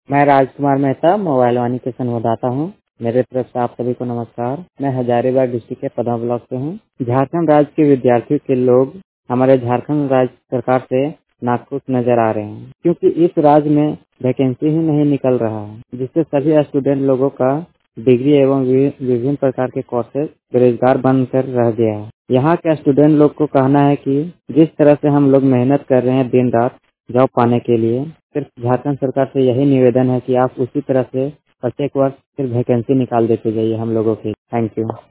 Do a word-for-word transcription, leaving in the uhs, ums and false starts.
मैं राजकुमार मेहता मोबाइल वाणी के संवाददाता हूँ। मेरे तरफ से आप सभी को नमस्कार। मैं हजारीबाग डिस्ट्रिक्ट के पदमा ब्लॉक से हूँ। झारखंड राज्य के विद्यार्थियों के लोग हमारे झारखंड राज्य सरकार से नाखुश नजर आ रहे हैं, क्योंकि इस राज्य में वैकेंसी ही नहीं निकल रहा है, जिससे सभी स्टूडेंट लोगों का डिग्री एवं विभिन्न प्रकार के कोर्सेज बेरोजगार बनकर रह गया है। यहाँ के स्टूडेंट लोग को कहना है कि जिस तरह से हम लोग मेहनत कर रहे हैं दिन रात जॉब पाने के लिए, सिर्फ झारखंड सरकार से यही निवेदन है कि आप उसी तरह से प्रत्येक वर्ष सिर्फ वैकेंसी निकाल देते जाइए हम लोगों की। Thank you.